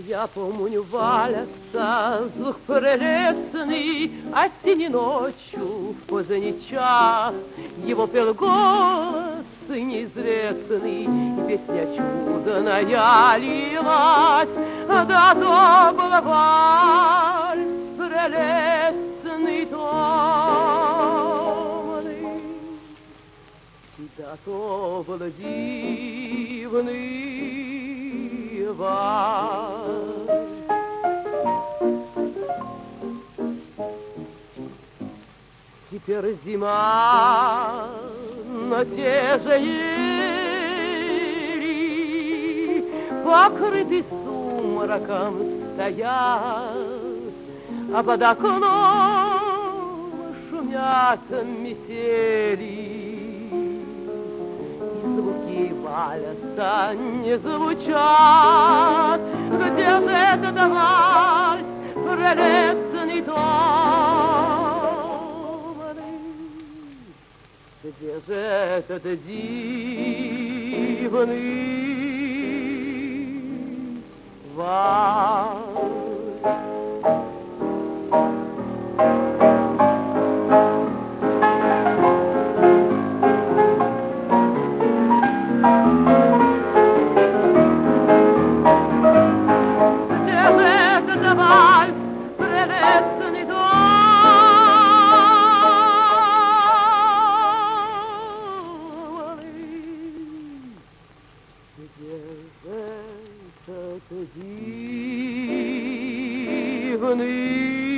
Я помню, валяться звук прелестный, осенней ночью в поздний час. Его пел голос неизвестный, и песня чудная лилась. Да то был вальс прелестный томный, да то был дивный вальс. Теперь зима, но те же ели, покрыты сумраком стоят, а под окном шумят метели. И звуки вальса не звучат. Где же этот вальс прелестный томный? Где же этот дивный вальс? Где же этот вальс прелестный томный? Где же этот дивный